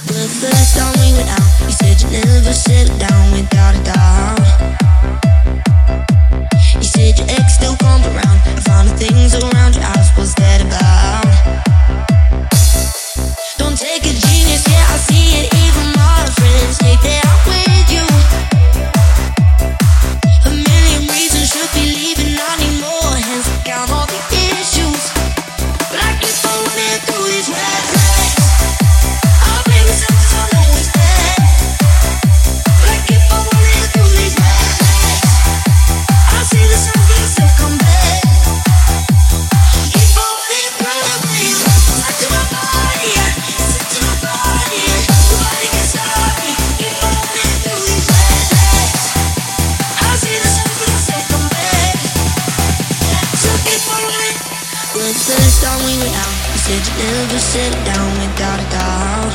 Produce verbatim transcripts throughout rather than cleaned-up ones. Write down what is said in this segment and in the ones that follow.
The first time we went out, you said you never settle down without a doubt. You said your ex still comes around. I found the things around your house, what's that about? Don't take a genius, yeah, I see it. Even my friends take that out with you. A million reasons should be leaving, I need more hands to count all the issues. But I keep on running through these red flags. I'll blame myself 'cause I know it's bad. But I keep on running through these red flags. I see the sun, but I still come back. Keep on running through these red flags. Back to my body, yeah. Stick to my body, yeah. Nobody can stop me. Keep on running through these red flags. I see the sun, but I still come back. So keep on running. The first time we went out, you said you never settle down without a doubt.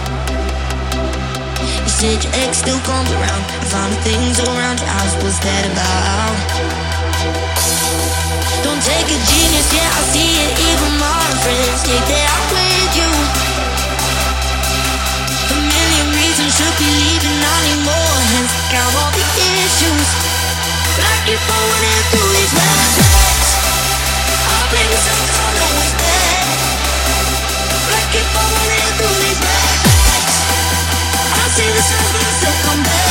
You said your ex still comes around. I found the things around your house, what's that about? Don't take a genius, yeah, I see it. Even my friends take that out with you. A million reasons should be leaving, I need more hands to count all the issues. But I keep on running through these red flags. I'll blame myself 'cause I know it's bad. But I keep on running through these red flags. I see the sun, but I still come back.